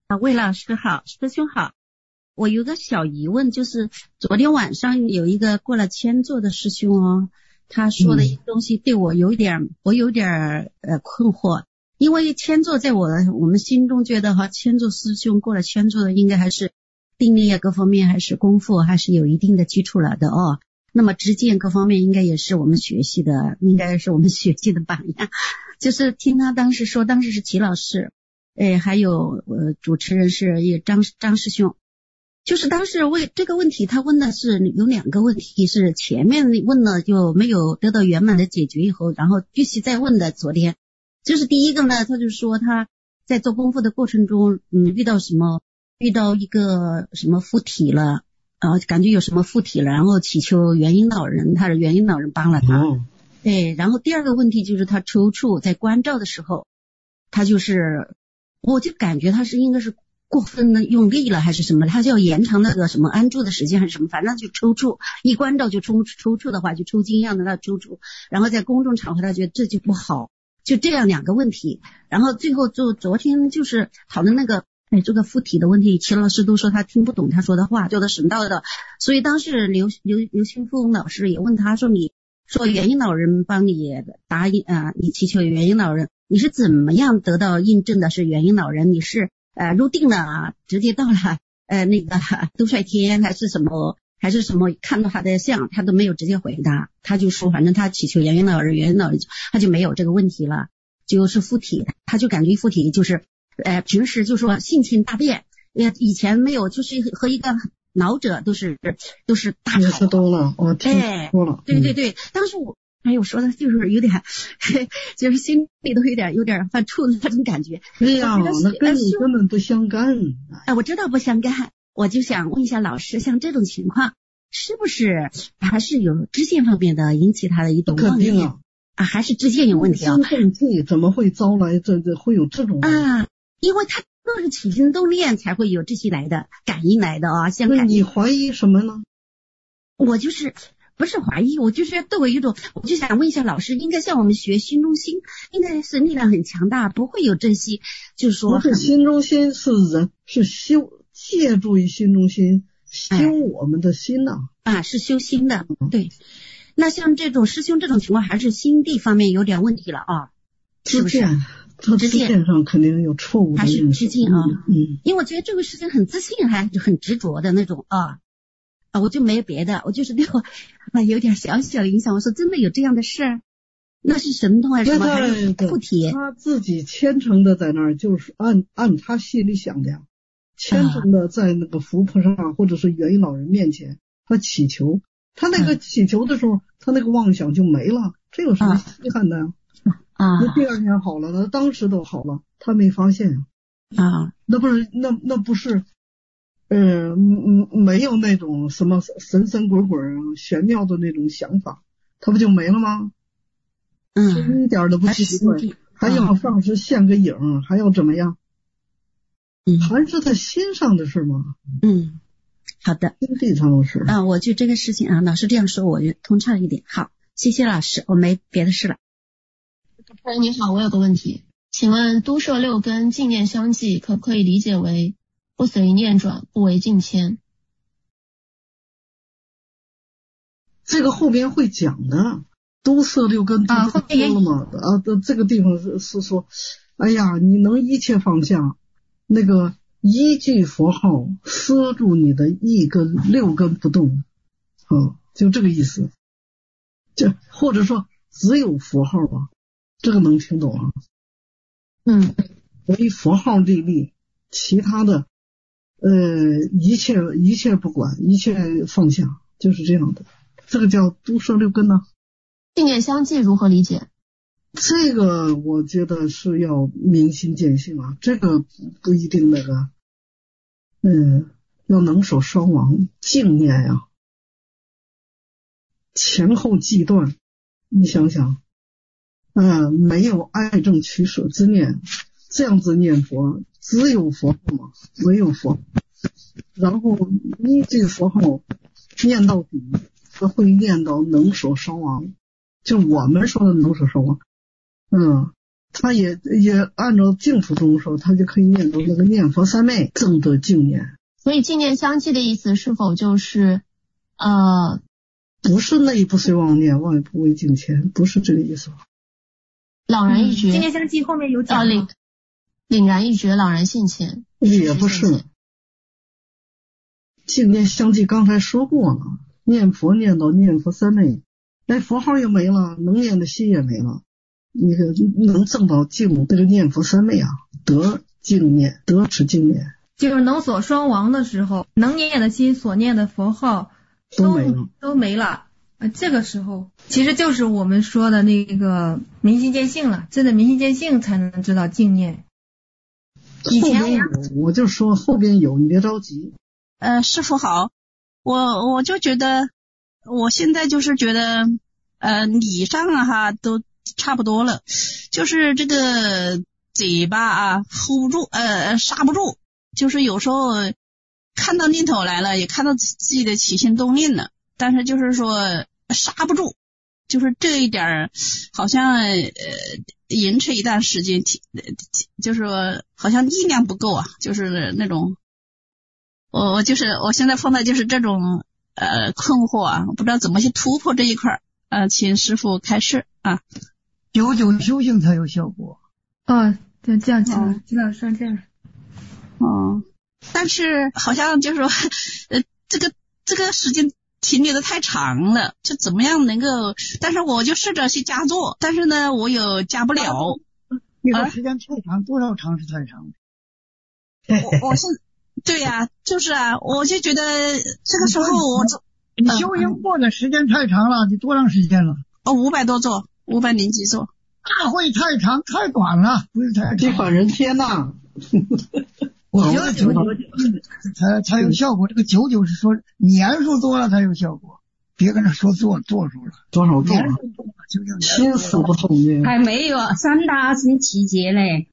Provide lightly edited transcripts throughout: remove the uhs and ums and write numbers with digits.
魏老师好，师兄好。我有个小疑问，就是昨天晚上有一个过了千座的师兄哦，他说的一个东西对我有点困惑。因为千座在我们心中觉得千座师兄过了千座的应该还是定力各方面还是功夫还是有一定的基础了的哦。那么知见各方面应该也是我们学习的，应该是我们学习的榜样。就是听他当时说，当时是齐老师，还有主持人是张师兄。就是当时为这个问题，他问的是有两个问题，是前面问了就没有得到圆满的解决以后，然后继续再问的。昨天就是第一个呢，他就说他在做功夫的过程中，遇到一个什么附体了，感觉有什么附体了，然后祈求元婴老人，他的元婴老人帮了他。然后第二个问题就是他抽搐在关照的时候，他就是我就感觉他是应该是过分的用力了还是什么，他就要延长那个什么安住的时间还是什么，反正就抽搐，一关照就抽搐的话就抽筋一样的那抽搐，然后在公众场合他觉得这就不好，就这样两个问题。然后最后就昨天就是讨论那个这个附体的问题，齐老师都说他听不懂他说的话，叫他神道的。所以当时刘新凤老师也问他说，你说元婴老人帮你答应你祈求元婴老人，你是怎么样得到印证的是元婴老人？你是入定了直接到了那个都率天还是什么看到他的像，他都没有直接回答，他就说反正他祈求元婴老人他就没有这个问题了，就是附体，他就感觉附体就是平时就说性情大变，以前没有，就是和一个老者都是大吵多了，我听说了。 对，当时我说的就是有点就是心里都有点犯怵的那种感觉。 对呀，那跟你根本不相干。 我知道不相干，我就想问一下老师，像这种情况是不是还是有知见方面的引起他的一种肯定还是知见有问题啊？ 心正怎么会招来这会有这种因为他都是起心动念才会有这些来的感应来的啊。像你怀疑什么呢？ 我就是不是怀疑，我就是对我有一种，我就想问一下老师，应该像我们学心中心，应该是力量很强大，不会有这些，就是说不是心中心是人，是借助于心中心修我们的心是修心的。对，那像这种师兄这种情况，还是心地方面有点问题了是不是？ 知见上肯定有错误的， 还是知见因为我觉得这个事情很自信，还很执着的那种我就没有别的，我就是对我有点小小的影响。我说真的有这样的事，那是神通还是什么？还是附体？ 他自己虔诚的在那儿，就是按他心里想的，虔诚的在那个佛菩萨或者是元婴老人面前，他祈求，他那个祈求的时候，他那个妄想就没了，这有什么稀罕的那第二天好了，那当时都好了，他没发现那不是没有那种什么神鬼玄妙的那种想法，他不就没了吗？一点都不奇怪，还要上师现个影，还要怎么样？还是他心上的事吗？ 好的， 心地上的事我就这个事情老师这样说我就通畅一点。好，谢谢老师，我没别的事了。 主持人你好，我有个问题，请问都摄六根净念相继可不可以理解为不随念转，不为境迁？ 这个后边会讲的，都摄六根都说了嘛这个地方是说，哎呀，你能一切放下，那个一句佛号摄住你的一根六根不动就这个意思，就或者说只有佛号这个能听懂为佛号立立，其他的一切不管，一切放下，就是这样的，这个叫都摄六根净念相继如何理解？ 这个我觉得是要明心见性这个不一定那个要能守双亡，净念前后既断，你想想没有爱憎取舍之念，这样子念佛，只有佛号没有佛，然后一句佛号念到底，他会念到能守双亡，就我们说的能守双亡他也按照净土中说，他就可以念到那个念佛三昧，正得净念。 所以净念相继的意思是否就是不是内不随妄念，外不为境迁，不是这个意思。 朗然一觉， 净念相继后面有讲凛然一觉，朗然现前， 也不是。净念相继刚才说过了，念佛念到念佛三昧，佛号也没了，能念的心也没了，你能证到净这个念佛三昧啊，得净念，得持净念， 就是能所双亡的时候，能念的心所念的佛号都没了。这个时候其实就是我们说的那个明心见性了，真的明心见性才能知道净念。以前我就说后边有，你别着急。 师父好，我就觉得我现在就是觉得理上哈都差不多了，就是这个嘴巴啊 hold 不住，刹不住，就是有时候看到念头来了，也看到自己的起心动念了，但是就是说刹不住，就是这一点好像延迟一段时间，就是说好像力量不够啊，就是那种我现在碰到就是这种困惑啊，不知道怎么去突破这一块请师父开示啊。 久久修行才有效果。 对，这样讲，知道说这样。 但是好像就是说这个时间停留的太长了，就怎么样能够，但是我就试着去加做，但是呢我有加不了。 你说时间太长，多少长是太长？ 我是对呀，就是啊，我就觉得这个时候你修行过的时间太长了，你多长时间了 ？500多座，500零几座。 大会太长太短了，不是太长。 这款人天呐我觉得久才有效果。这个久是说年数多了才有效果，别跟他说做出了多少做了， 心死不透明。 还没有三大阿僧祇劫嘞。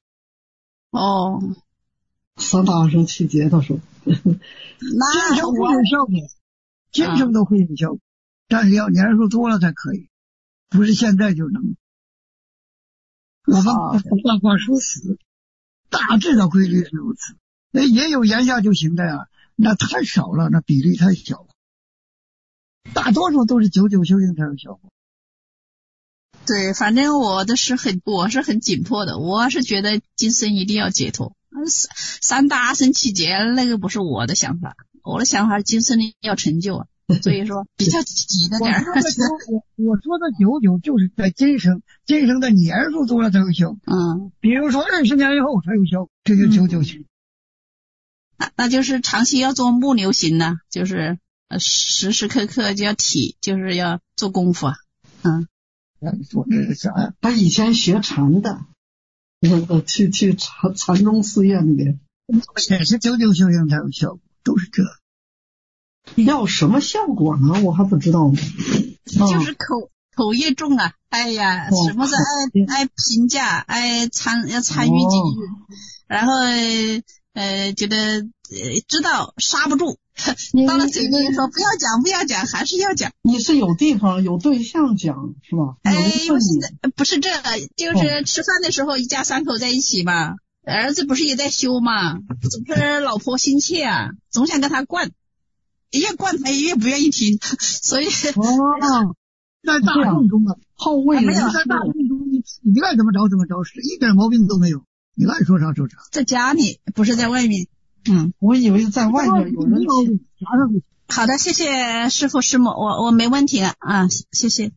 三大阿僧祇劫他说今生会有效果，今生都会有效果，但是要年数多了才可以，不是现在就能。我们大话说死，大致的规律是如此。也有言下就行的呀，那太少了，那比例太小了。大多数都是久久修行才有效果。 对，反正我是很紧迫的，我是觉得今生一定要解脱。三大阿僧祇劫那个不是我的想法，我的想法今生要成就啊，所以说比较急的点。 我说的久久就是在今生的年数多了才有效果。比如说20年以后才有效果，这就久久行。 那就是长期要做木牛行呢，就是时时刻刻就要就是要做功夫啊。 说这是啥呀？ 他以前学禅的，去禅宗寺院里面， 也是久久修行才有效果，都是这。 要什么效果呢？我还不知道呢。 就是口业重啊，哎呀，什么是爱评价，要参与进入，然后觉得知道刹不住，到了嘴里说不要讲，还是要讲。 你是有地方有对象讲是吧？ 不是这，就是吃饭的时候一家三口在一起嘛，儿子不是也在修嘛，总是老婆心切啊，总想跟他灌，越灌他越不愿意听，所以在大众中好为人， 在大众中你爱怎么着怎么着，是一点毛病都没有，你爱说啥说啥。 在家里不是在外面。 我以为在外面有人。 好的，谢谢师父师母，我没问题了啊，谢谢。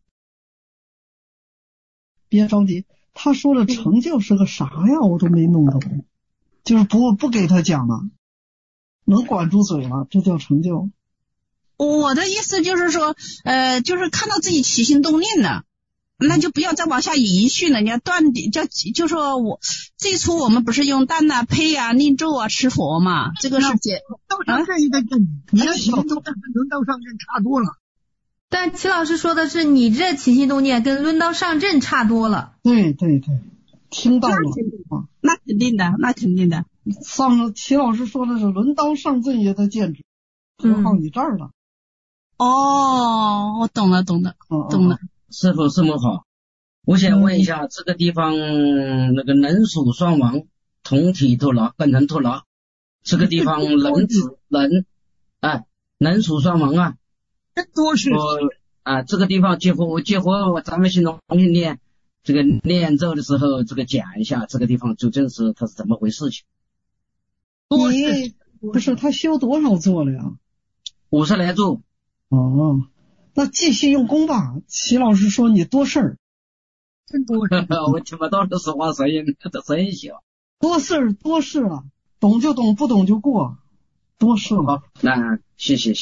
别着急，他说的成就是个啥呀？我都没弄懂，就是不给他讲了，能管住嘴了，这叫成就。 我的意思就是说，就是看到自己起心动念了，那就不要再往下延续了。你要断点，就说我最初我们不是用丹啊、胚啊、念咒啊吃佛嘛，这个是到上阵一个阵，你的起心动念跟轮到上阵差多了。 但齐老师说的是你这起心动念跟轮到上阵差多了。 对，听到了。 那肯定的。 齐老师说的是轮刀上阵也得坚持，何况你这儿了。 我懂了。 师父好， 我想问一下，这个地方那个人属双亡，同体透拿，本人透拿，这个地方人子人人属双亡啊， 这多是这个地方结合咱们新中心念这个念咒的时候，这个讲一下这个地方究竟是它是怎么回事情。 你不是他修多少座了呀 ？50来座。 哦，那继续用功吧。齐老师说你多事儿， 真多事我听不到这说话声音，这声音小。 多事了，懂就懂，不懂就过，多事了。 好，那谢谢。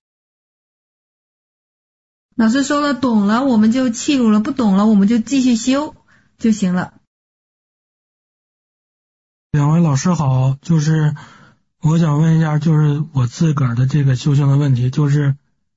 老师说了，懂了我们就记住了，不懂了我们就继续修就行了。 两位老师好，就是我想问一下，就是我自个儿的这个修行的问题，就是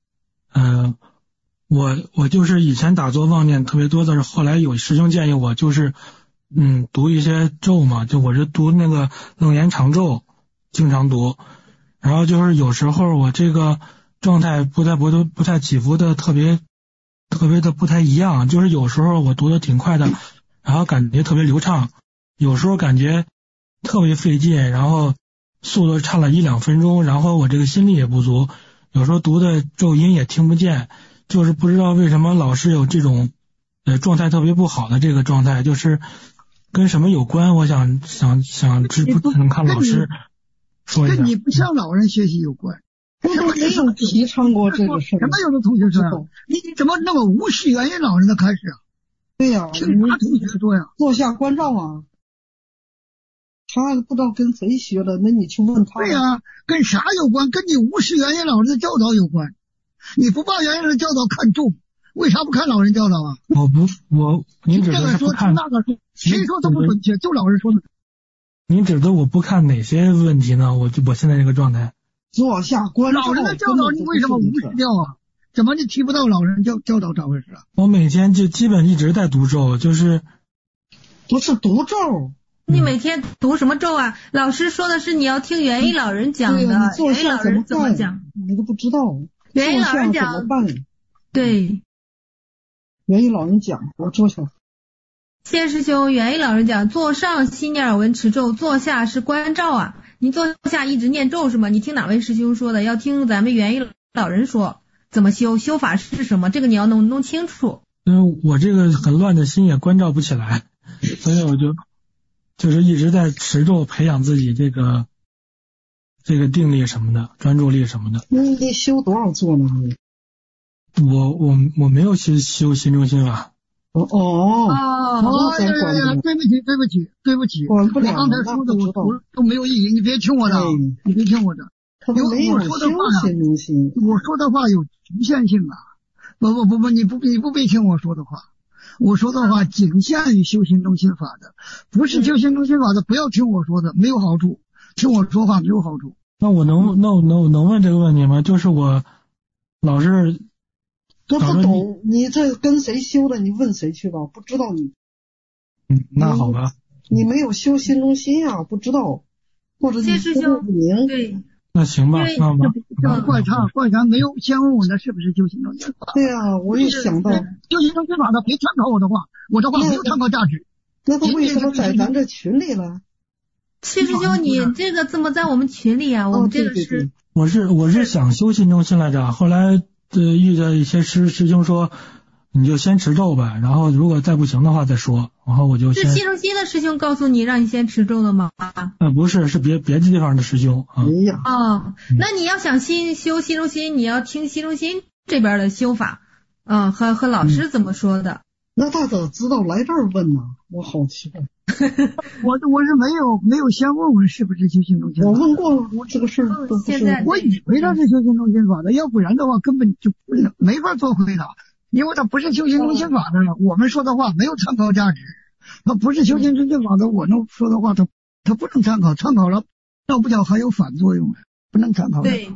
我就是以前打坐妄念特别多的，后来有师兄建议我就是读一些咒嘛，就我是读那个楞严长咒，经常读，然后就是有时候我这个状态不太起伏的特别的不太一样，就是有时候我读的挺快的，然后感觉特别流畅，有时候感觉特别费劲，然后速度差了1-2分钟，然后我这个心力也不足，有时候读的咒音也听不见，就是不知道为什么老是有这种状态特别不好的这个状态，就是跟什么有关？我想能看老师说一下。 跟你不向老人学习有关。 没有提倡过这个事儿。 什么有的同学说你怎么那么无视元音老人的开始啊？ 对呀， 听啥同学说呀？ 坐下关照啊。他不知道跟谁学的，那你去问他。 对呀，跟啥有关？跟你无视元音老人的教导有关。你不把元音的教导看重，为啥不看老人教导啊？ 您指的是不看那个说，谁说都不准确，就老人说的。 您指的我不看哪些问题呢？我现在这个状态。 坐下关照。 老人的教导你为什么无视掉啊？怎么你提不到老人教导咋回事啊？ 我每天就基本一直在读咒，就是不是读咒。 你每天读什么咒啊？老师说的是你要听元音老人讲的，元音老人怎么讲？ 你都不知道。 元音老人讲怎么办？ 对， 元音老人讲，我坐下。 谢师兄，元音老人讲，坐上心念耳闻持咒，坐下是关照啊。你坐下一直念咒是吗？你听哪位师兄说的？要听咱们元音老人说怎么修法是什么？这个你要弄清楚。 我这个很乱的心也关照不起来，所以我就是一直在持咒培养自己这个定力什么的，专注力什么的。 你修多少座呢？ 我没有修心中心法。 对不起，我刚才说的我都没有意义，你别听我的，你别听我的。我说的话有局限性啊！不，你不必听我说的话。我说的话仅限于修心中心法的，不是修心中心法的，不要听我说的，没有好处。听我说话没有好处。 那我能问这个问题吗？就是我老是都不懂，你这跟谁修的？你问谁去吧，不知道你。 那好吧。 你没有修心中心啊，不知道，或者你说不明。 对。 那行吧， 这怪他没有先问我的是不是修心中心法。 对啊，我也想到修心中心法的，别参考我的话没有参考价值。 那他为什么在咱这群里了？ 谢师兄，你这个怎么在我们群里啊？我们这个是我是想修心中心来着，后来遇到一些师兄说你就先持咒吧，然后如果再不行的话再说，然后我就先。 是心中心的师兄告诉你让你先持咒的吗？ 不是，是别的地方的师兄啊。 那你要想修心中心，你要听心中心这边的修法，和老师怎么说的。 那他怎么知道来这儿问呢？我好奇怪。 我是没有先问是不是修心中心法。 我问过这个事儿， 我以为他是修心中心法的，要不然的话根本就没法做回答。因为他不是修心中心法的，我们说的话没有参考价值。他不是修心中心法的，我能说的话他不能参考，参考了倒不巧还有反作用，不能参考。 对，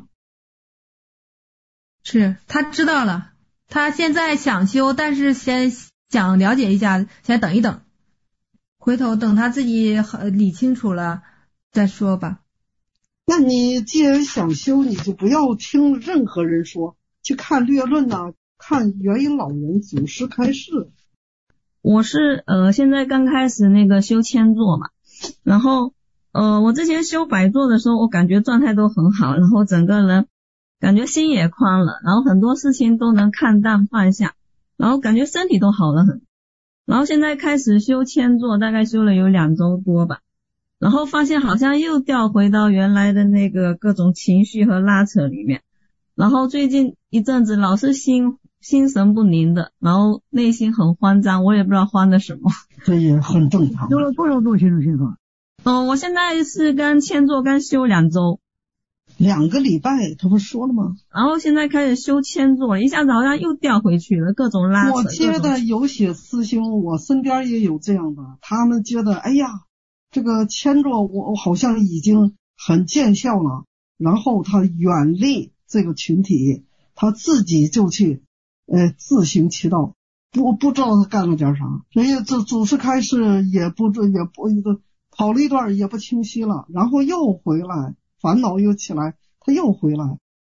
是他知道了，他现在想修，但是先想了解一下，先等一等，回头等他自己理清楚了再说吧。 那你既然想修，你就不要听任何人说，去看略论啊，看元音老人祖师开示， 我是现在刚开始那个修千座嘛，然后我之前修百座的时候，我感觉状态都很好，然后整个人感觉心也宽了，然后很多事情都能看淡放下，然后感觉身体都好了很。然后现在开始修千座，大概修了有2周多吧，然后发现好像又掉回到原来的那个各种情绪和拉扯里面，然后最近一阵子老是心神不宁的，然后内心很慌张，我也不知道慌的什么。 这也很正常。 修了多少座心中心法？ 我现在是千座刚修2周 ，2个礼拜，他不是说了吗？ 然后现在开始修千座，一下子好像又掉回去了，各种拉扯。 我觉得有些师兄，我身边也有这样的，他们觉得哎呀，这个千座我好像已经很见效了，然后他远离这个群体，他自己就去自行其道，不知道他干了点啥，人家这祖师开示也不跑了一段也不清晰了，然后又回来，烦恼又起来，他又回来。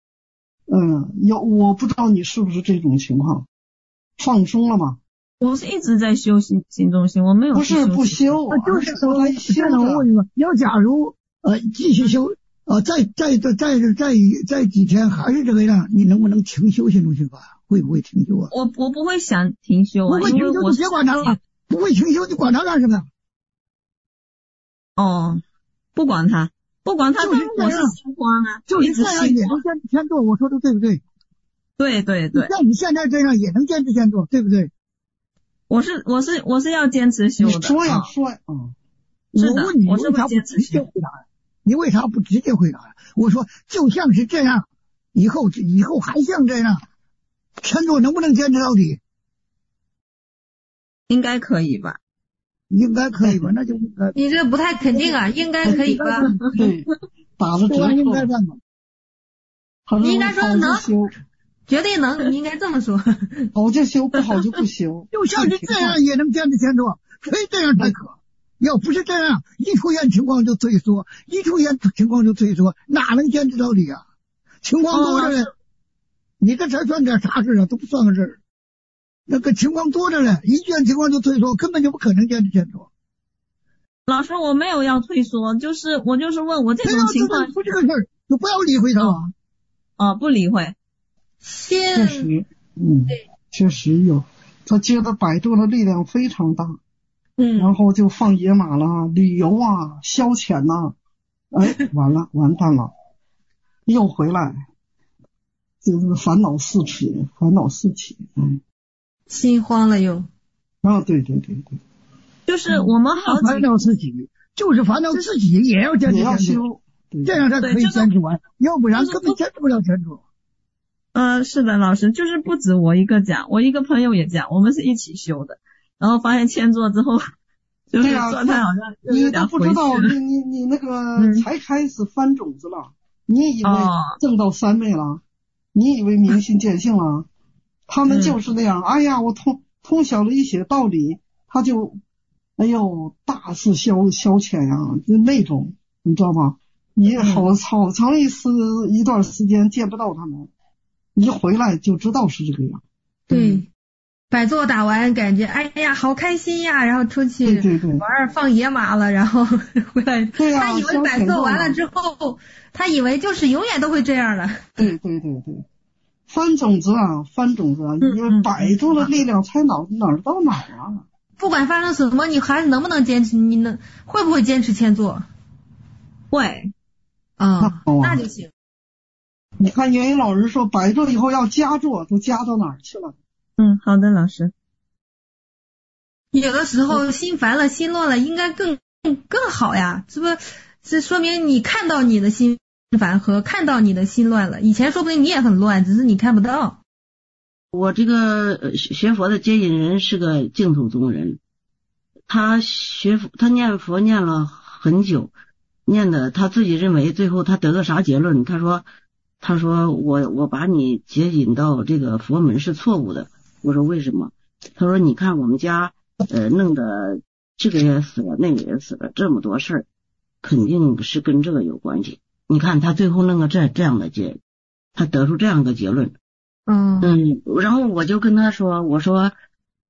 我不知道你是不是这种情况，放松了吗？ 我是一直在修心中心，我没有不是不修， 就是说他修我问你们，要假如继续修再几天还是这个样，你能不能停修心中心法？会不会停修啊？ 我不会想停修啊， 不会停修就别管他了，不会停修就管他干什么？ 不管他， 就是我是心慌啊， 就是这样也能坚持千座，我说的对不对？ 对。 像你现在这样也能坚持千座，对不对？ 我是要坚持修的。 你说呀。 我问你为啥不直接回答？你为啥不直接回答？我说就像是这样，以后还像这样，千座能不能坚持到底？ 应该可以吧？ 应该可以吧？那就应该。 你这不太肯定啊，应该可以吧？ 对，打了折扣。 应该办吧？ 你应该说能，绝对能，你应该这么说。 好就修，不好就不修。 就像是这样也能坚持千座，非这样才可。要不是这样，一出现情况就退缩，哪能坚持到底啊？情况多着呢，你这才算点啥事啊？都不算个事儿。那个情况多着呢，一见情况就退缩，根本就不可能坚持千座。 老师，我没有要退缩，我就是问我这种情况不是个事儿，就不要理会他。 不理会。 确实，确实有，他觉得百度的力量非常大。然后就放野马了，旅游啊，消遣呐，完蛋了，又回来，就是烦恼四起， 心慌了又。 对， 就是我们好烦恼自己，就是烦恼自己也要坚持千座，这样才可以坚持完，要不然根本坚持不了千座。 是的，老师，就是不止我一个讲，我一个朋友也讲，我们是一起修的。然后发现千座之后，就是状态好像你都不知道，你那个才开始翻种子了，你以为证到3昧了，你以为明心见性了，他们就是那样。哎呀，我通晓了一些道理，他就大肆消遣呀，就那种，你知道吗？你好长一段时间见不到他们，一回来就知道是这个样。 对。百座打完感觉哎呀好开心呀，然后出去玩放野马了，然后回来，他以为百座完了之后，他以为就是永远都会这样了。 对，翻种子啊，你百座的力量才哪儿到哪儿啊？ 不管发生什么，你还能不能坚持？会不会坚持千座？ 会。 那就行。 你看元英老师说百座以后要加座，都加到哪儿去了？ 好的，老师。 有的时候心烦了、心乱了，应该更好呀，这说明你看到你的心烦和看到你的心乱了。以前说不定你也很乱，只是你看不到。 我这个学佛的接引人是个净土宗人，他念佛念了很久，念的他自己认为最后他得个啥结论？他说我把你接引到这个佛门是错误的。我说为什么？他说你看我们家弄得这个也死了，那个也死了，这么多事儿，肯定是跟这个有关系。你看他最后弄个这样的他得出这样的结论。然后我就跟他说，我说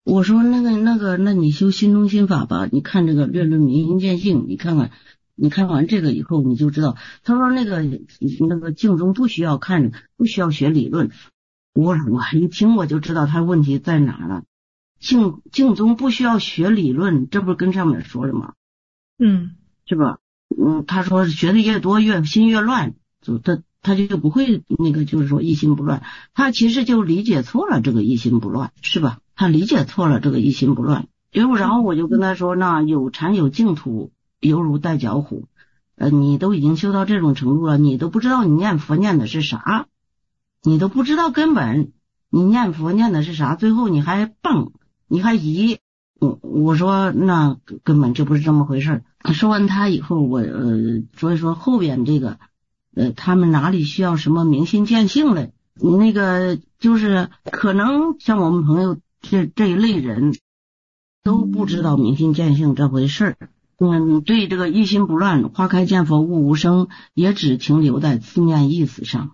我说那你修心中心法吧，你看这个略论明心见性，你看看，你看完这个以后你就知道。他说那个静中不需要看，不需要学理论。我一听我就知道他问题在哪儿了。静中不需要学理论，这不是跟上面说的吗？是吧？他说学的越多心越乱，他就不会那个就是说一心不乱。他其实就理解错了这个一心不乱，是吧？他理解错了这个一心不乱。然后我就跟他说，那有禅有净土，犹如带脚虎。你都已经修到这种程度了，你都不知道你念佛念的是啥，你都不知道根本你念佛念的是啥，最后你还蹦，你还疑。我说那根本就不是这么回事。说完他以后，所以说后边这个他们哪里需要什么明心见性嘞？那个就是可能像我们朋友这一类人都不知道明心见性这回事儿。对这个一心不乱，花开见佛悟无生，也只停留在字面意思上。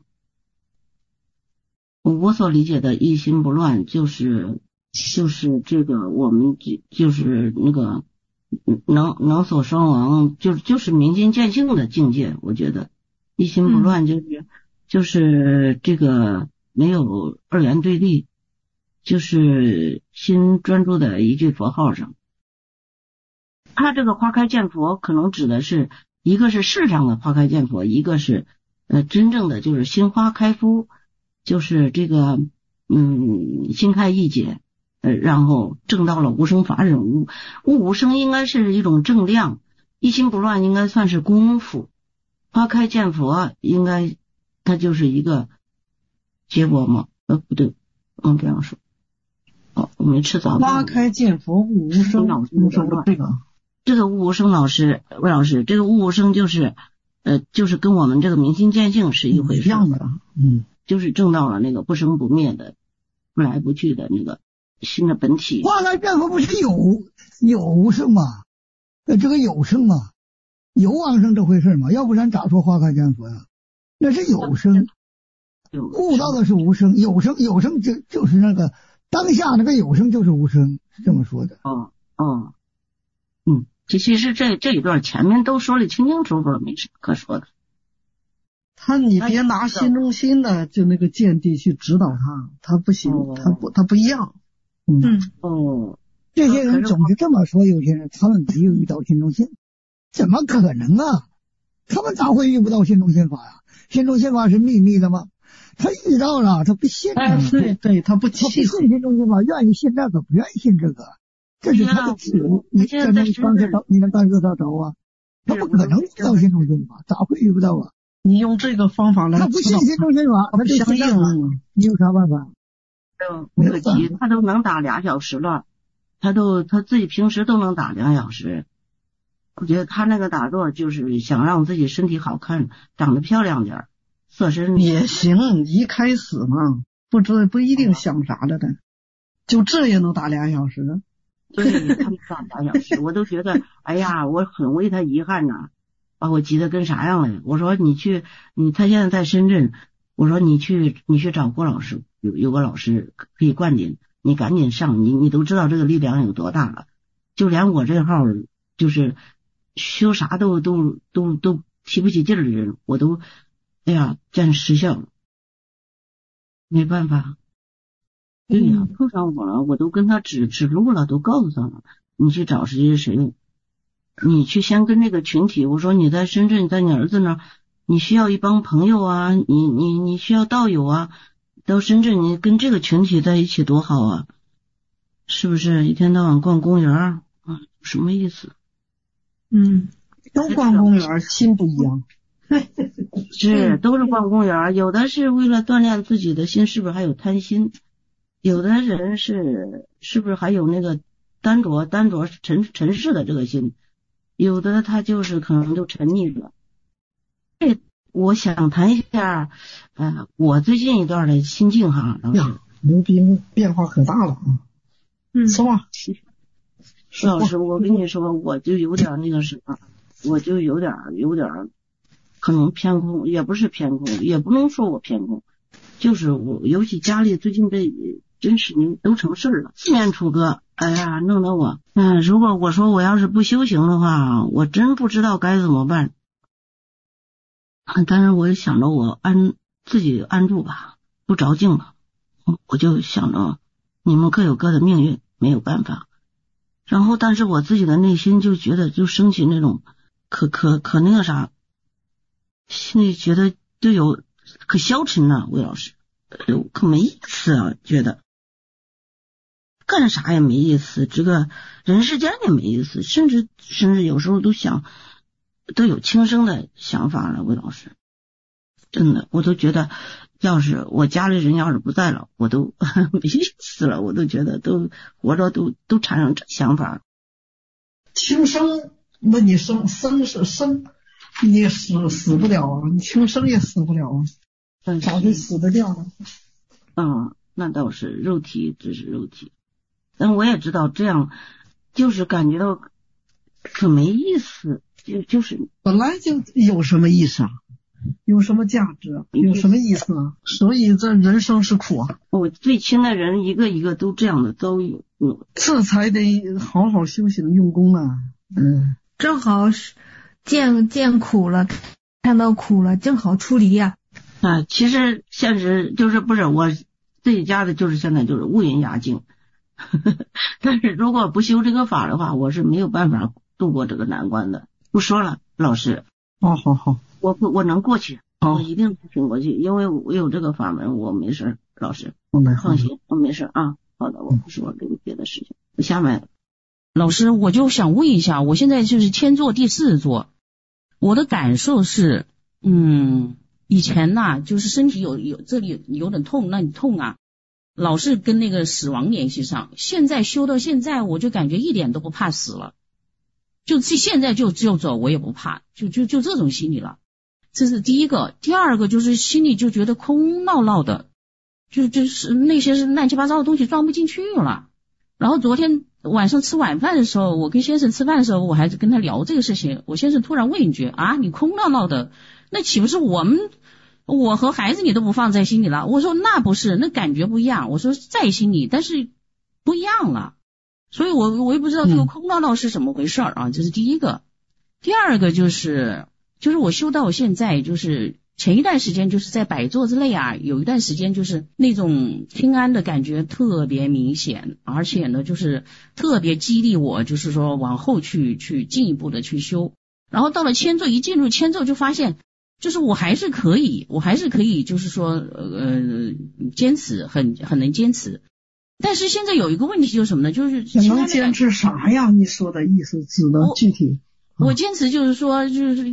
我所理解的一心不乱就是这个我们就是那个能所双亡，就是明心见性的境界。我觉得一心不乱就是这个没有二元对立，就是心专注在一句佛号上。他这个花开见佛可能指的是一个是世上的花开见佛，一个是真正的就是心花开敷，就是这个心开意解，然后证到了无生法忍悟无生，应该是一种正量，一心不乱应该算是功夫，花开见佛应该它就是一个结果吗？不对，这样说。我没吃早饭。 花开见佛悟无生， 这个悟无生魏老师，这个悟无生就是跟我们这个明心见性是一回事样的。 就是证到了那个不生不灭的不来不去的那个新的本体。 花开见佛不是有生吗？这个有生嘛，有往生这回事嘛，要不然咋说花开见佛呀？那是有生，悟到的是无生，有生就是那个当下那个有生就是无生，是这么说的。 其实这一段前面都说的清清楚楚，没什么可说的。 你别拿心中心的就那个见地去指导他不行，他不一样。 这些人总是这么说，有些人他们没有遇到心中心，怎么可能啊？他们咋会遇不到心中心法呀？心中心法是秘密的吗？他遇到了，他不信。 对，他不信心中心法，愿意信这个，不愿意信这个，这是他的自由。你能干涉他着啊？他不可能遇到心中心法，咋会遇不到啊？ 你用这个方法来， 他不信心中心法，他不相应啊！你有啥办法？ 那个急，他都能打2小时了，他自己平时都能打2小时。我觉得他那个打坐就是想让自己身体好看，长得漂亮点，色身也行。一开始嘛，不一定想啥的，就这也能打2小时。 对，他们打2小时，我都觉得，哎呀，我很为他遗憾呐，把我急得跟啥样了。我说他现在在深圳，我说你去找郭老师，有个老师可以灌顶，你赶紧上，你都知道这个力量有多大了。就连我这号就是修啥都提不起劲儿的人，我都哎呀见实效了，没办法。对呀，碰上我了，我都跟他指路了，都告诉他了，你去找谁，你去先跟这个群体，我说你在深圳，在你儿子那儿，你需要一帮朋友啊，你需要道友啊，到深圳你跟这个群体在一起多好啊，是不是？一天到晚逛公园什么意思？ 都逛公园，心不一样。 都是逛公园，有的是为了锻炼自己的心，是不是还有贪心？有的人是不是还有那个单着尘世的这个心？有的他就是可能就沉溺了。我想谈一下我最近一段的心境哈，老师。 牛逼，变化可大了啊！说吧， 老师，我跟你说，我就有点那个什么，我就有点可能偏空，也不是偏空，也不能说我偏空，就是我尤其家里最近真是你都成事儿了，四面楚歌，哎呀，弄得我，如果我说我要是不修行的话，我真不知道该怎么办。但是我想着我自己安住吧，不着境了，我就想着你们各有各的命运，没有办法。然后但是我自己的内心就觉得就升起那种可那个啥，心里觉得就有可消沉了，魏老师，可没意思啊，觉得干啥也没意思，这个人世间也没意思，甚至有时候都有轻生的想法了，魏老师，真的，我都觉得要是我家里人要是不在了，我都没意思了，我都觉得都活着都产生这想法。 轻生，那你生是生，你也死不了啊，你轻生也死不了啊，早就死得掉了。 那倒是，肉体只是肉体，但我也知道这样就是感觉到可没意思，就是本来就有什么意思啊，有什么价值啊，有什么意思啊？所以这人生是苦啊。 我最亲的人一个一个都这样的遭遇， 这才得好好修行用功啊。 正好是见苦了，看到苦了，正好出离呀。 其实现实就是不是我自己家的，就是现在就是乌云压境。但是如果不修这个法的话，我是没有办法度过这个难关的。不说了，老师。 好， 我能过去，我一定挺过去，因为我有这个法门，我没事，老师，放心，我没事啊。好的，我不说这个别的事情。下面， 老师，我就想问一下，我现在就是天坐第4座，我的感受是，以前呐，就是身体有这里有点痛，那你痛啊，老是跟那个死亡联系上。现在修到现在，我就感觉一点都不怕死了，就现在就走我也不怕，就这种心理了。这是第一个。第二个就是心里就觉得空落落的，就是那些是乱七八糟的东西装不进去了。然后昨天晚上吃晚饭的时候，我跟先生吃饭的时候，我还是跟他聊这个事情，我先生突然问一句啊，你空落落的，那岂不是我和孩子你都不放在心里了？我说那不是，那感觉不一样。我说在心里，但是不一样了。所以我也不知道这个空落落是怎么回事啊，这是第一个。第二个就是我修到现在，就是前一段时间就是在摆坐之内啊，有一段时间就是那种清安的感觉特别明显，而且呢就是特别激励我，就是说往后去进一步的去修。然后到了千座，一进入千座就发现，就是我还是可以，就是说坚持，很能坚持。但是现在有一个问题就是什么呢？就是能坚持啥呀？你说的意思指的具体？ 我坚持就是说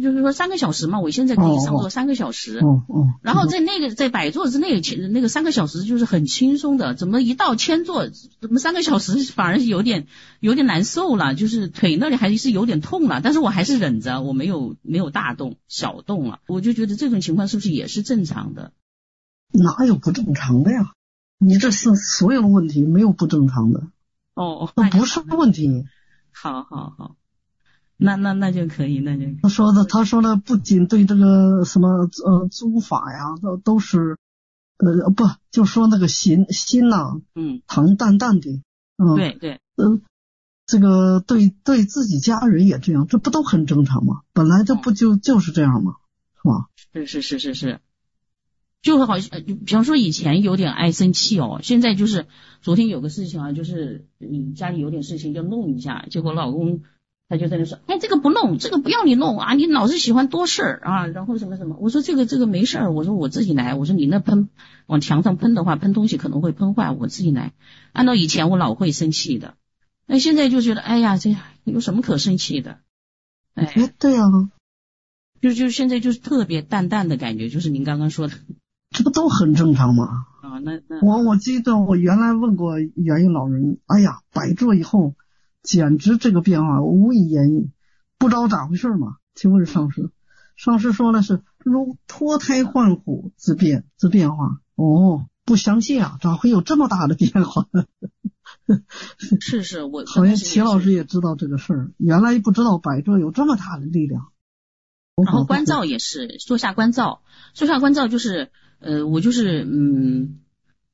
3个小时嘛，我现在可以上座3个小时。然后在摆坐之内，那个3个小时就是很轻松的。怎么一到千座，怎么3个小时反而有点难受了，就是腿那里还是有点痛了，但是我还是忍着，我没有大动，小动了。我就觉得这种情况是不是也是正常的？ 哪有不正常的呀？你这是所有的问题没有不正常的。那不是问题。 好，那就可以， 他说的不仅对这个什么诸法呀，都是就说那个心呐，糖淡淡的， 对， 这个对自己家人也这样，这不都很正常吗？本来这不就是这样吗？是吧？ 是。就好像比方说以前有点爱生气哦，现在就是昨天有个事情啊，就是家里有点事情就弄一下，结果老公他就在那说，哎，这个不弄，这个不要你弄啊，你老是喜欢多事儿啊，然后什么，我说这个没事儿，我说我自己来，我说你那往墙上喷的话，喷东西可能会喷坏，我自己来。按照以前我老会生气的，那现在就觉得哎呀，这有什么可生气的？ 对啊， 就现在就是特别淡淡的感觉，就是您刚刚说的。 这不都很正常吗？我记得我原来问过元婴老人，哎呀，摆坐以后简直这个变化无以言喻，不知道咋回事嘛。请问上师说的是如脱胎换骨之变化。不相信啊，咋会有这么大的变化？ 是我好像齐老师也知道这个事儿，原来不知道摆坐有这么大的力量。 然后观照也是坐下观照就是我就是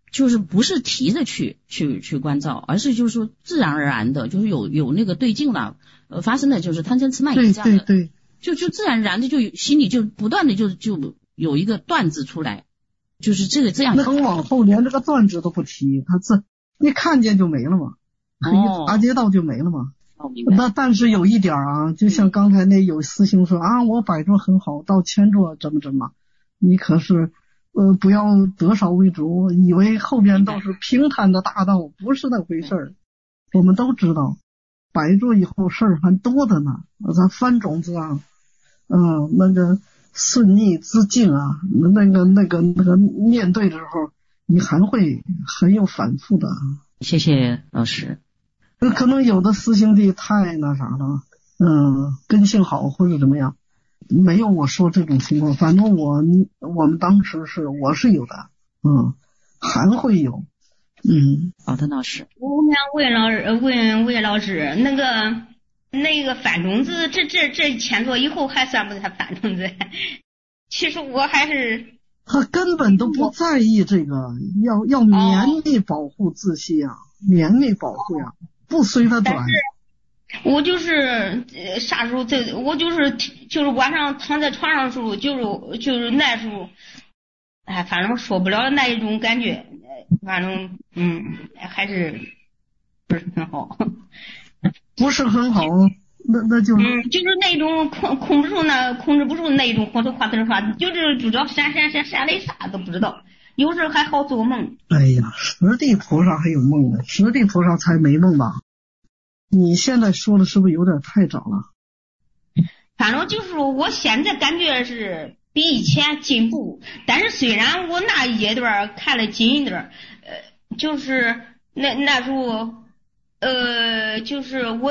就是不是提着去关照，而是就是说自然而然的，就是有那个对劲了，发生的就是贪嗔痴慢疑这样的， 对， 就自然而然的就心里就不断的就有一个段子出来，就是这样。 那往后连这个段子都不提，他一看见就没了嘛，一察觉到就没了嘛。那但是有一点啊，就像刚才那有师兄说啊，我摆桌很好，到千桌怎么，你可是不要得少为主，以为后边都是平坦的大道，不是那回事儿。我们都知道，摆桌以后事儿还多的呢。咱翻种子啊，那个顺逆之境啊，那个面对的时候，你还会很有反复的。 谢谢老师。 可能有的师兄弟太那啥了，根性好或者怎么样，没有我说这种情况。反正我们当时我是有的，还会有。 好的，老师。 我想问魏老师，那个反种子，这前座以后还算不算反种子？其实我还是他根本都不在意这个，要绵密保护自信啊，绵密保护呀，不随他转。 我就是啥时候我就是晚上躺在床上的时候，就是那时候，反正说不了那一种感觉，反正还是不是很好。 不是很好，那就是就是那种控制不住那种火头夸呲啥，就是知道闪雷啥都不知道，有时候还好做梦。 哎呀，实地菩萨还有梦呢，实地菩萨才没梦吧？你现在说的是不是有点太早了？ 反正就是说我现在感觉是比以前进步，但是虽然我那一段看了近一点，就是那时候就是我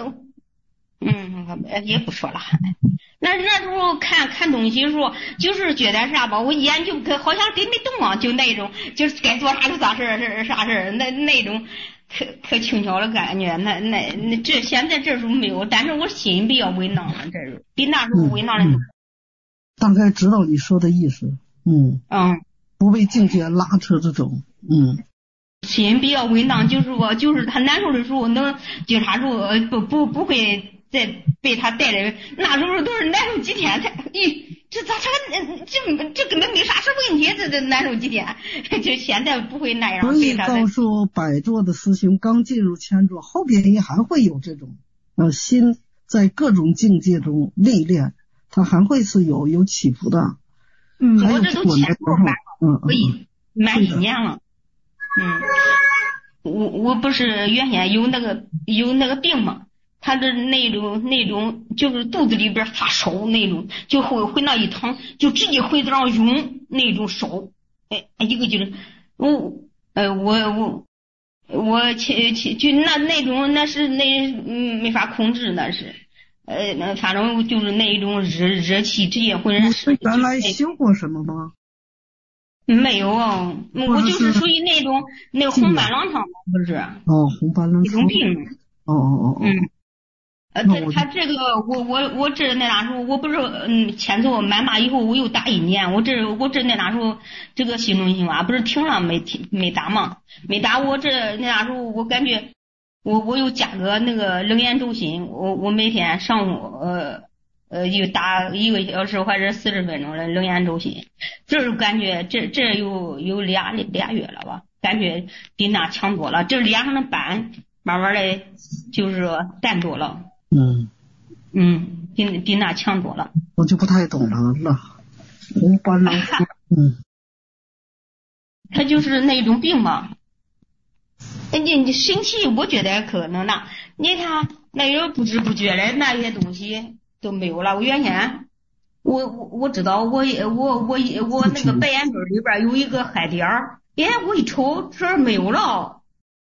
也不说了。那时候看东西的时候，就是觉得啥吧，我眼就好像跟没动啊，就那种，就是该做啥就啥事儿，啥事儿，那种可轻巧的感觉。那这现在这时候没有，但是我心比较稳当了，这是比那时候稳当的多。 大概知道你说的意思，不被境界拉扯这种， 心比较稳当，就是他难受的时候能觉察住，不会再被他带着，那时候都是难受几天才，这咋这根本没啥事问题，这难受几天，就现在不会那样。 所以告诉百座的师兄，刚进入千座，后边也还会有这种，心在各种境界中历练，它还会是有起伏的。 我这都千座满几年了。我不是原先有那个病嘛，他的那种就是肚子里边发烧那种，就回那一躺就直接回上涌那种烧，一个劲儿，我就那种那是没法控制，那是反正就是那种热气直接浑身是。 原来修过什么吗？ 没有啊，我就是属于那种红斑狼疮，不是？ 红斑狼疮。一种病。他这个我这那时候我不是签字满码以后我又打1年，我这那时候这个新中心啊不是停了没打嘛，没打我这那时候我感觉我又加个那个冷眼周心，我每天上午又打1个小时或者40分钟的冷眼周心，这感觉这有俩月了吧，感觉比那强多了，这脸上的斑慢慢的就是淡多了。比那强多了。 我就不太懂了，红斑狼疮。 他就是那种病嘛。你生气，我觉得可能呢。你看那有不知不觉的那些东西都没有了。我原先我知道我那个白眼珠里边有一个黑点儿，我一瞅这儿没有了。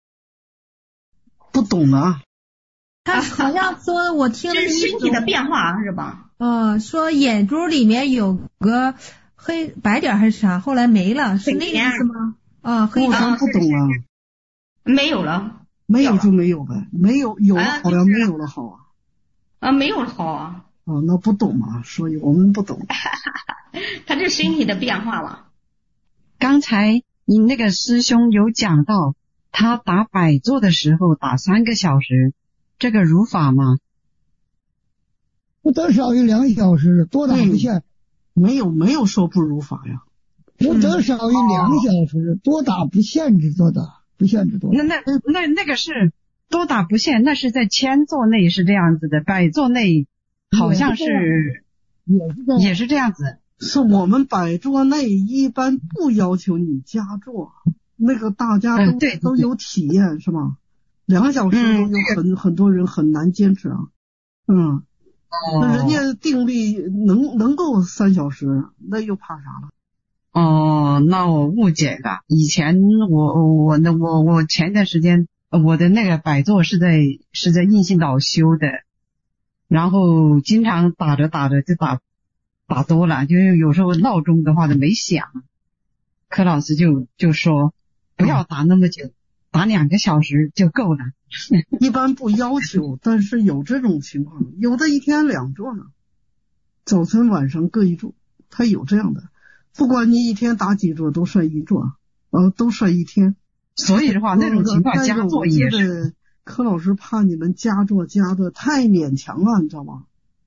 不懂啊。 他好像说我听了这是身体的变化是吧？ 说眼珠里面有个黑白点还是啥，后来没了，是那个意思吗？黑点不懂啊。 没有了。 没有就没有呗，没有了好呀，没有了好啊。没有了好啊。 那不懂嘛，所以我们不懂。 他这身体的变化吧。 刚才你那个师兄有讲到，他打摆坐的时候打3个小时，这个如法吗？ 不得少于2小时，多打不限。 没有说不如法呀。 不得少于2小时，多打不限制多打，不限制多打。 那个是多打不限，那是在千座内是这样子的，摆坐内好像是也是这样子。 是我们摆坐内一般不要求你加坐，那个大家都有体验是吧？2小时都有很多人很难坚持啊。那人家定力能够3小时，那又怕啥了？ 哦，那我误解了。以前我前段时间我的那个摆坐是在印心岛修的，然后经常打着就打多了，就是有时候闹钟的话都没响，柯老师就说不要打那么久，打2个小时就够了。 一般不要求，但是有这种情况，有的一天2坐呢，早晨晚上各1坐，他有这样的。不管你一天打几坐都算1坐，都算1天。 所以的话，那种情况加坐也是。 柯老师怕你们加坐加的太勉强了，你知道吗？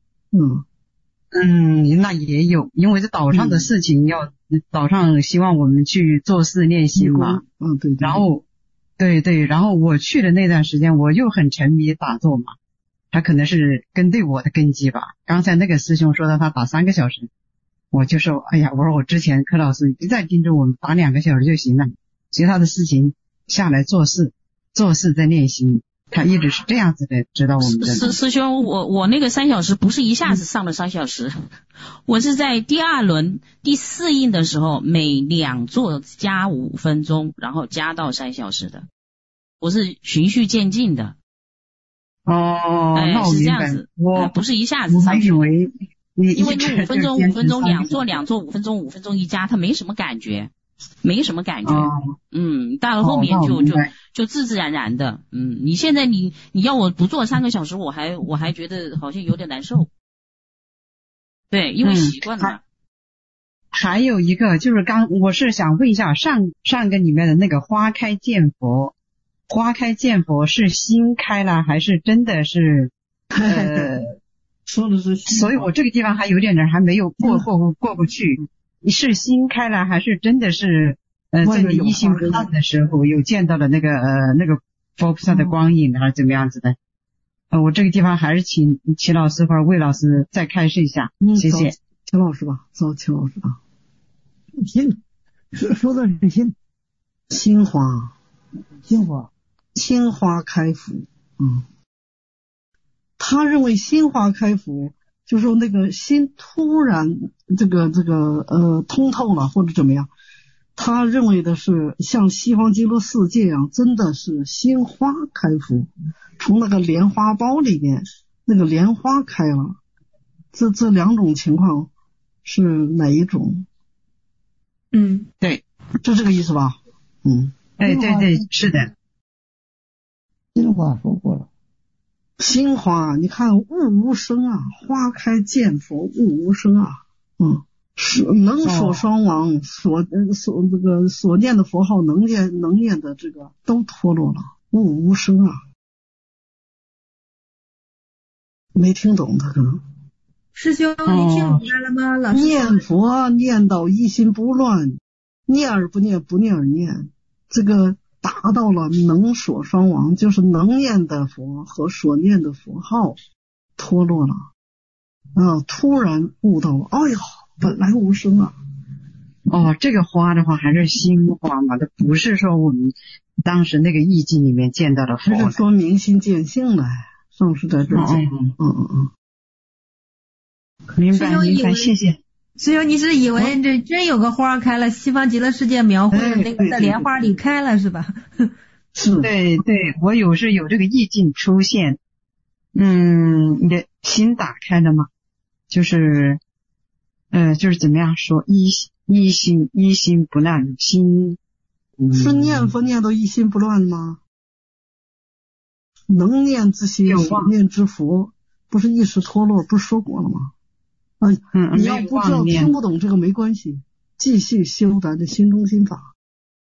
那也有，因为这岛上的事情岛上希望我们去做事练习嘛。 对。 然后对，然后我去的那段时间我又很沉迷打坐嘛，他可能是跟对我的根基吧。刚才那个师兄说到他打3个小时，我就说哎呀，我说我之前柯老师一再盯着我们打2个小时就行了，其他的事情下来做事在练习，他一直是这样子的指导我们的。 师兄，我那个3小时不是一下子上了3小时，我是在第2轮第4印的时候每2座加5分钟，然后加到3小时的，我是循序渐进的。 那我是这样子，我不是一下子上去。 我还以为因为你5分钟2座5分钟5分钟一加，它没什么感觉。到了后面就自然然的。你现在你要我不做3个小时，我还觉得好像有点难受。对，因为习惯了。 还有一个就是我是想问一下上个里面的那个花开见佛是心开了还是真的是说的是心， 所以我这个地方还有点还没有过不去。是心开了还是真的是在你一心不乱的时候有见到了那个佛菩萨的光影还是怎么样子的？我这个地方还是请齐老师或者魏老师再开示一下，谢谢。 齐老师吧，齐老师啊。 心说的是心花开福。他认为心花开福就是说那个心突然这个通透了或者怎么样，他认为的是像西方极乐世界一样，真的是心花开福，从那个莲花苞里面那个莲花开了。这2种情况是哪一种？ 对， 就这个意思吧。 对，是的。 心花说过了。 心花，你看物无声啊，花开见佛物无声啊。能所双亡，所念的佛号能念的这个都脱落了，物无声啊。没听懂他可能。 师兄，你听明白了吗？老师念佛念到一心不乱，念而不念，不念而念，这个达到了能所双亡，就是能念的佛和所念的佛号脱落了突然悟到了，哎呀，本来无声啊。 这个花的话还是心花嘛，它不是说我们当时那个意境里面见到的佛， 还是说明心见性了，上师在这讲。 明白，谢谢。 师兄，你是以为这真有个花开了，西方极乐世界描绘的那个在莲花里开了是吧？ 是。 对，我有这个意境出现。你的心打开了吗？就是怎么样说，一心不乱，心是念佛念到一心不乱吗？能念之心，所念之佛，不是一时脱落，不是说过了吗？你要不知道听不懂这个没关系，继续修咱的心中心法。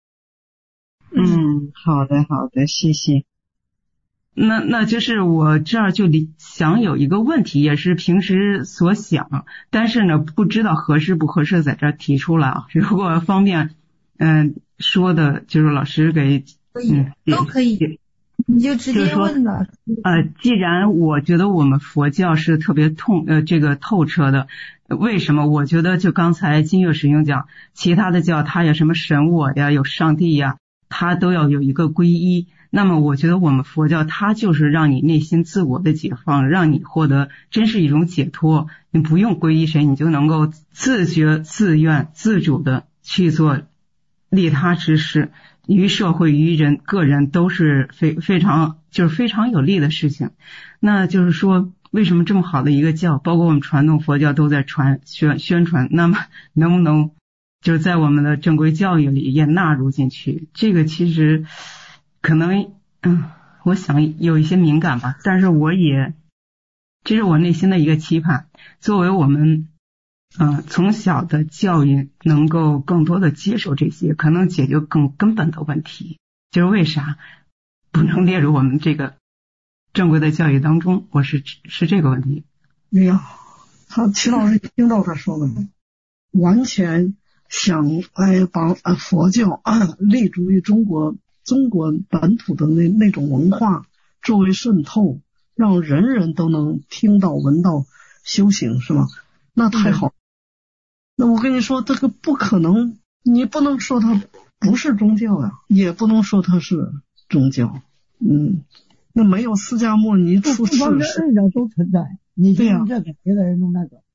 好的，谢谢。那就是我这儿就想有一个问题，也是平时所想，但是呢不知道合适不合适在这儿提出来啊。如果方便说的，就是老师给都可以，你就直接问了。 既然我觉得我们佛教是特别透彻的，为什么？我觉得就刚才金月师兄讲，其他的教它有什么神我呀，有上帝呀，它都要有一个皈依。那么我觉得我们佛教它就是让你内心自我的解放，让你获得真是一种解脱，你不用皈依谁，你就能够自觉自愿自主的去做利他之事，于社会于人个人都是非常有利的事情。那就是说为什么这么好的一个教，包括我们传统佛教都在宣传，那么能不能就是在我们的正规教育里也纳入进去？这个其实可能我想有一些敏感吧，但是这是我内心的一个期盼，作为我们从小的教育能够更多的接受这些，可能解决更根本的问题，就是为啥不能列入我们这个正规的教育当中，我是这个问题。 哎呀，齐老师听到他说的，完全想把佛教立足于中国本土的那种文化作为渗透，让人人都能听到闻到修行，是吗？那太好。那我跟你说，这个不可能，你不能说它不是宗教呀，也不能说它是宗教。那没有释迦牟尼出世， 二者都存在，你就用这个，别的人用那个。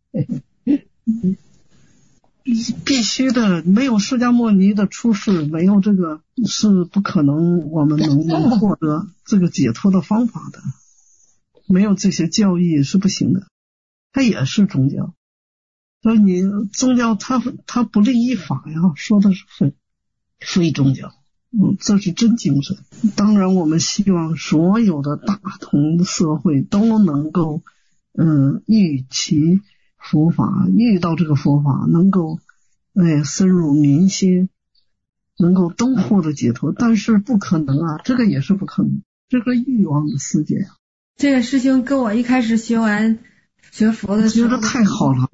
必须的，没有释迦牟尼的出世，没有这个是不可能我们能获得这个解脱的方法的。没有这些教义是不行的，它也是宗教。所以你宗教它不立依法呀，说的是非宗教。这是真精神。当然我们希望所有的大同社会都能够遇其佛法，遇到这个佛法能够深入民心，能够都获得解脱。但是不可能啊，这个也是不可能，这个欲望的世界啊。 这个师兄跟我一开始学佛的时候觉得太好了，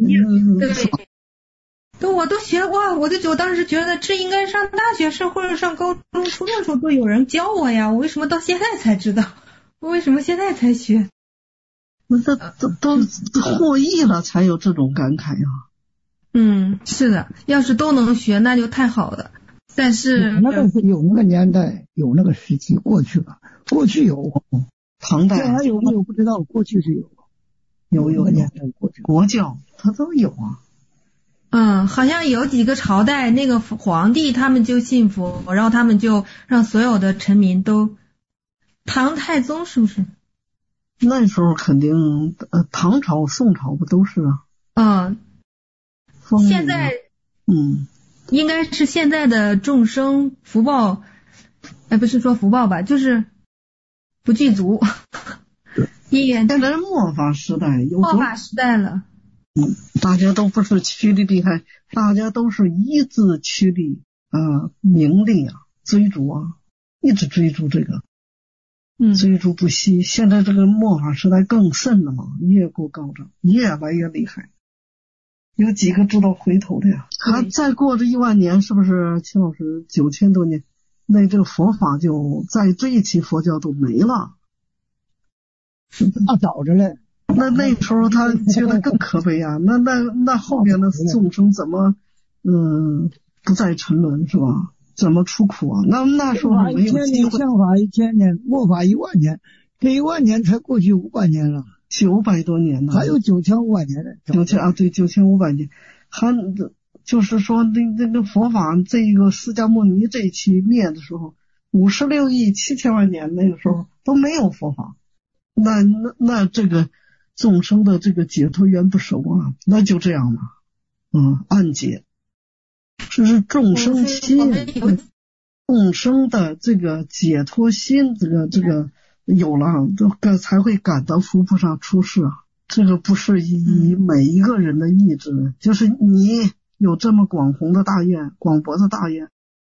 对，我都学哇，我当时觉得这应该上大学时或者上高中初中的时候都有人教我呀，我为什么到现在才知道？我为什么现在才学？ 这都获益了才有这种感慨呀。 是的，要是都能学那就太好了。但是有那个年代，有那个时期过去了，过去有唐代， 现在有没有不知道，过去是有个年代过去， 国教它都有啊。 好像有几个朝代，那个皇帝他们就信佛，然后他们就让所有的臣民都，唐太宗是不是？ 那时候肯定唐朝宋朝不都是啊。 现在应该是现在的众生福报，不是说福报吧，就是不具足。因缘现在末法时代了。 大家都不是趋利避害，大家都是一致趋利名利追逐一直追逐这个，追逐不息。现在这个末法时代更甚了嘛，越过高涨，越来越厉害。有几个知道回头的呀？他再过这1万年，是不是齐老师9000多年，那这个佛法就在这一期佛教都没了。 那早着嘞。 那时候他觉得更可悲啊，那后面的众生怎么不再沉沦是吧？怎么出苦啊？那时候没有机会。 相法1000年，末法1万年，这1万年才过去500年了 ，900多年呢， 还有9500年呢。 对，9500年，还就是说那个佛法这个释迦牟尼这一期灭的时候，56亿7千万年那个时候都没有佛法，那这个众生的这个解脱缘不熟啊，那就这样了，暗解。这是众生心，众生的这个解脱心，这个有了，这才会感到佛菩萨出世啊。这个不是以每一个人的意志，就是你有这么广博的大愿，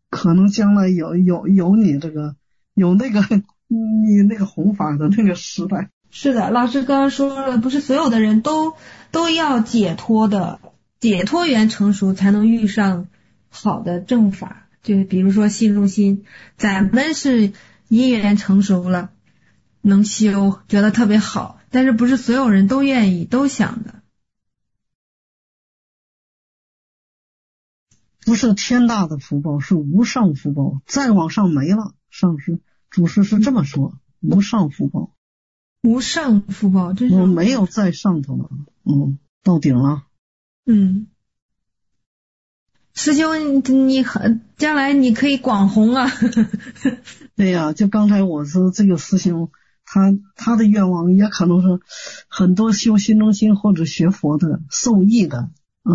可能将来有你这个有那个你那个弘法的那个时代。 是的，老师刚刚说了，不是所有的人都要解脱的，解脱缘成熟才能遇上好的正法。就比如说心中心，咱们是因缘成熟了，能修，觉得特别好，但是不是所有人都愿意都想的。 不是天大的福报，是无上福报，再往上没了。上师祖师是这么说，无上福报。 无上福报，这是我没有在上头了，到顶了。 师兄，你将来你可以广弘啊。 对呀，就刚才我说这个师兄，他的愿望也可能是很多修心中心或者学佛的受益的，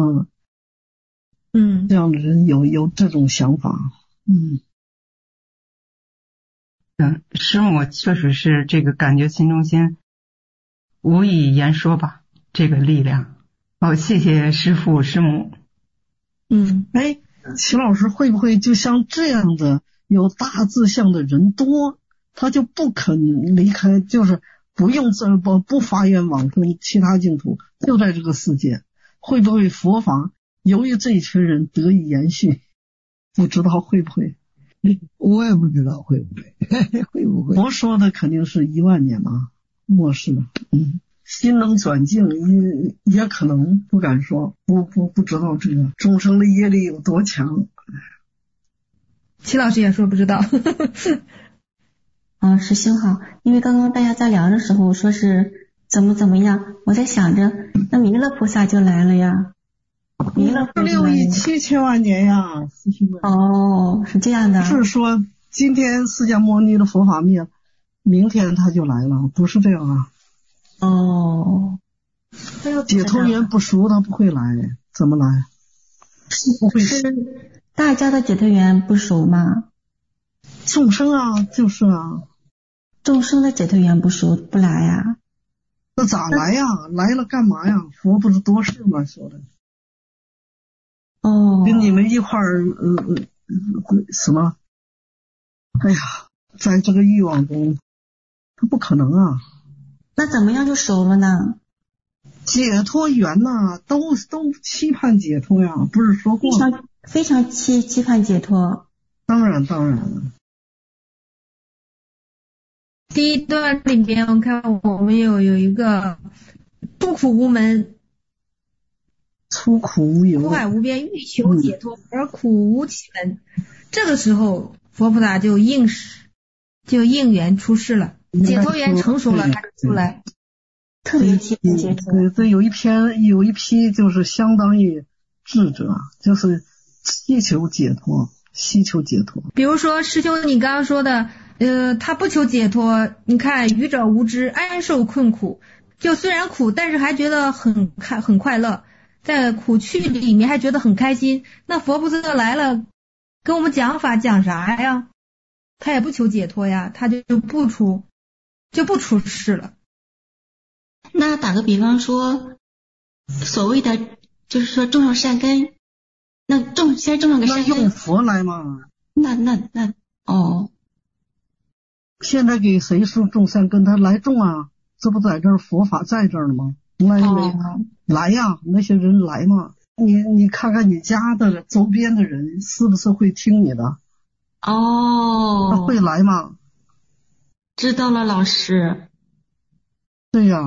这样的人有这种想法， 师母确实是这个感觉心中心无以言说吧，这个力量。谢谢师父师母。 齐老师会不会就像这样的有大志向的人多，他就不肯离开，就是不用不发愿往生其他净土，就在这个世界，会不会佛法由于这一群人得以延续？不知道会不会？ 我也不知道会不会会不会。 佛说的肯定是10000年嘛，末世。心能转境也可能不敢说，不知道这个众生的业力有多强。 齐老师也说不知道。 师兄好，因为刚刚大家在聊的时候说是怎么样，我在想着那弥勒菩萨就来了呀。弥勒菩萨 6亿7千万年呀，师兄们。 是这样的。 不是说今天释迦牟尼的佛法灭，明天他就来了，不是这样啊。解脱缘不熟，他不会来，怎么来？ 是大家的解脱缘不熟吗？ 众生啊，就是啊。 众生的解脱缘不熟，不来呀？ 那咋来呀？来了干嘛呀？佛不是多事吗？说的。跟你们一块儿什么？哎呀，在这个欲望中，他不可能啊。 那怎么样就熟了呢？ 解脱缘呐，都期盼解脱呀，不是说过非常期盼解脱。 当然。 第一段里边，我看我们有一个出苦无门， 出苦无由， 苦海无边，欲求解脱而苦无其门。这个时候，佛菩萨就应缘出世了。解脱缘成熟了，他就出来， 特别期盼解脱。 这有一批就是相当于智者，就是希求解脱。比如说师兄你刚刚说的，他不求解脱，你看愚者无知，安受困苦，就虽然苦，但是还觉得很快乐，在苦趣里面还觉得很开心。那佛菩萨来了，跟我们讲法讲啥呀？他也不求解脱呀，他就不出世了。 那打个比方说，所谓的就是说种上善根，那先种上个善根， 那用佛来吗？ 那现在给谁说种善根？他来种啊，这不在这儿佛法在这儿了吗？来呀，那些人来嘛。你看看你家的周边的人是不是会听你的？他会来吗？ 知道了，老师。 对呀。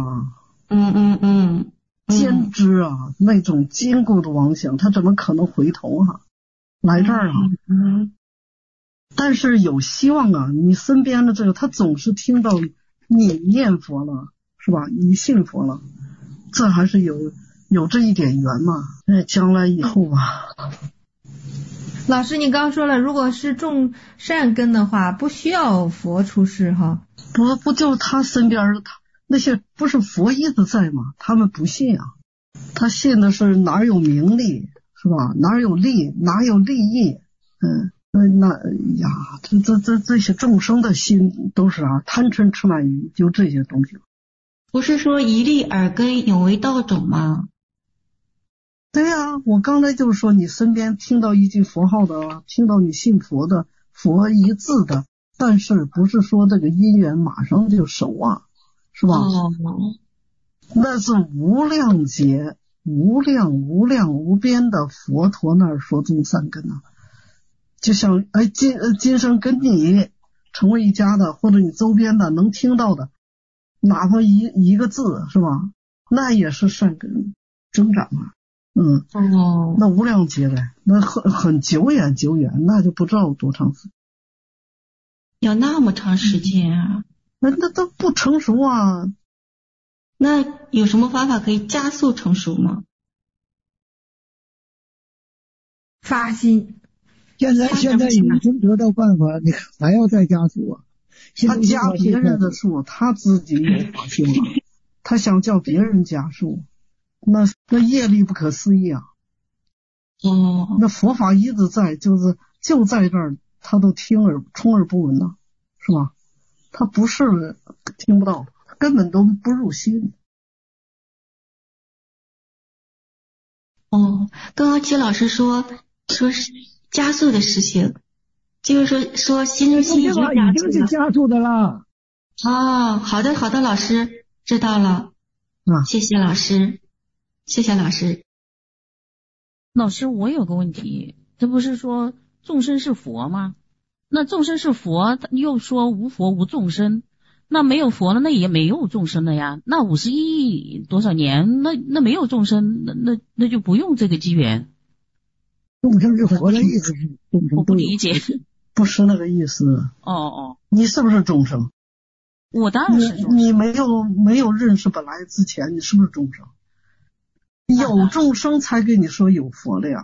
坚知啊，那种坚固的妄想，他怎么可能回头啊？来这儿啊。但是有希望啊，你身边的这个，他总是听到你念佛了，是吧？你信佛了，这还是有这一点缘嘛。将来以后吧。 老师，你刚说了，如果是种善根的话，不需要佛出世哈。 不就是他身边那些不是佛一直在吗？他们不信啊，他信的是哪有名利，是吧？哪有利益？这些众生的心都是贪嗔痴慢疑，就这些东西。 不是说一粒耳根，有为道种吗？ 对呀，我刚才就是说，你身边听到一句佛号的，听到你信佛的，佛一字的，但是不是说这个姻缘马上就熟啊，是吧？那是无量劫、无量无边的佛陀那儿说种善根啊。就像今生跟你成为一家的，或者你周边的能听到的，哪怕一个字，是吧？那也是善根增长啊。那无量劫的，那很久远，那就不知道多长时间。 有那么长时间啊？ 那都不成熟啊。 那有什么方法可以加速成熟吗？ 发心。 现在已经得到办法，你还要再加速啊？ 他加别人的速，他自己有发心了，他想叫别人加速，那业力不可思议啊。那佛法一直在，就在这儿，他都充耳不闻呐，是吧？他不是听不到，根本都不入心。 刚刚齐老师说是加速的实行，就是说心中心已经是加速的啦。 好的，老师知道了。谢谢老师。 老师，我有个问题，这不是说众生是佛吗？那众生是佛，又说无佛无众生，那没有佛了，那也没有众生了呀。那51亿多少年，那没有众生，那就不用这个机缘。 众生是佛的意思是众生， 我不理解， 不是那个意思。你是不是众生？ 我当然是众生。 你没有认识本来之前，你是不是众生？有众生才跟你说有佛了呀。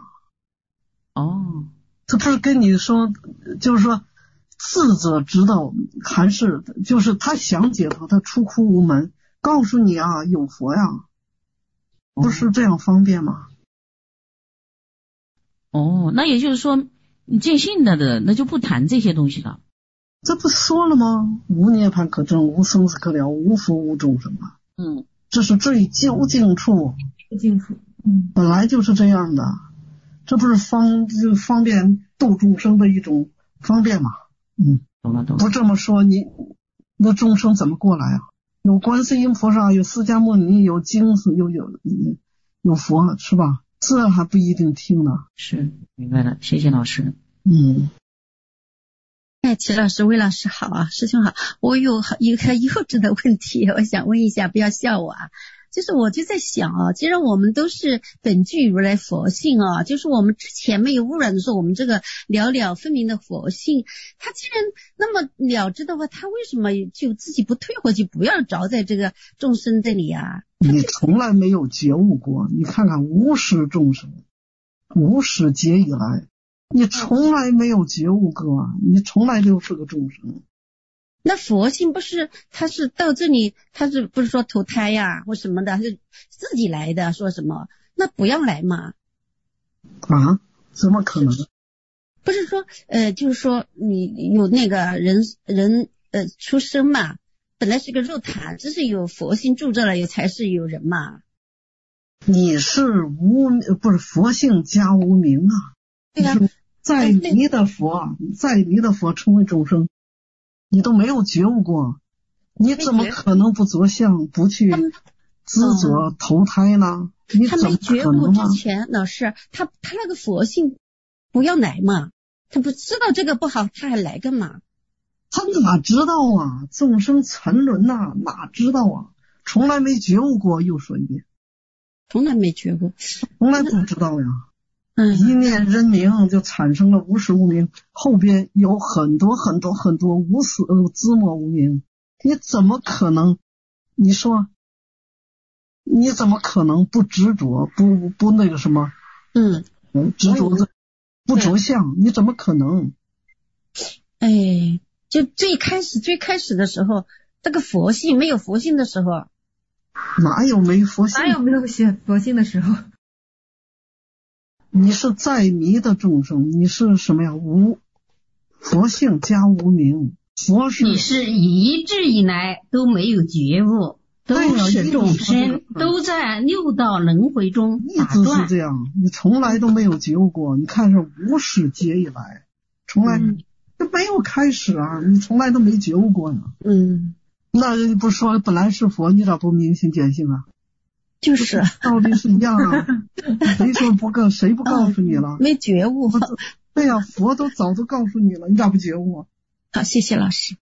这不是跟你说，就是说智者知道，还是就是他想解脱，他出苦无门，告诉你啊，有佛呀，不是这样方便吗？ 那也就是说，你见性的那就不谈这些东西了。 这不说了吗？无涅槃可证，无生死可了，无佛无众生啊。这是最究竟处。本来就是这样的，这不是方便度众生的一种方便吗？ 懂了。 不这么说，那众生怎么过来啊？有观世音菩萨，有释迦牟尼，有经书，有佛，是吧？这还不一定听呢。 是，明白了，谢谢老师。 齐老师、魏老师好啊，师兄好。我有一个幼稚的问题，我想问一下，不要笑我啊。就是我就在想啊，既然我们都是本具如来佛性啊，就是我们之前没有污染的时候，我们这个了了分明的佛性，他既然那么了知的话，他为什么就自己不退回去，不要着在这个众生这里啊？ 你从来没有觉悟过，你看看无始众生，无始劫以来，你从来没有觉悟过，你从来就是个众生。 那佛性不是他是到这里，他是不是说投胎呀或什么的，是自己来的，说什么那不要来嘛？ 怎么可能？ 不是说就是说你有那个人出生嘛，本来是个肉坛，这是有佛性住着了，也才是有人嘛。 你是不是佛性加无明啊？ 对呀， 在迷的佛成为众生，你都没有觉悟过，你怎么可能不着相，不去执着投胎呢？你怎么可能？他没觉悟之前，老师他那个佛性不要来嘛，他不知道这个不好，他还来干嘛？ 他哪知道啊？众生沉沦哪知道啊？从来没觉悟过，又说一遍， 从来没觉悟， 从来不知道呀。一念人名就产生了无始无明，后边有很多无始芝麻无明，你怎么可能？你说你怎么可能不执着，不那个什么？执着不着相，你怎么可能？ 就最开始的时候，这个佛性没有佛性的时候， 哪有没佛性？ 哪有没有佛性的时候？ 你是在迷的众生，你是什么呀？无佛性加无明，佛是你是一直以来都没有觉悟， 都是众生，都在六道轮回中打断。 一直是这样，你从来都没有觉悟过。你看是无始劫以来，从来就没有开始啊，你从来都没觉悟过呢。那不是说本来是佛，你咋不明心见性啊？ 就是道理是一样啊。谁说不告？谁不告诉你了？ 没觉悟。 对呀，佛都早都告诉你了，你咋不觉悟啊？ 好，谢谢老师。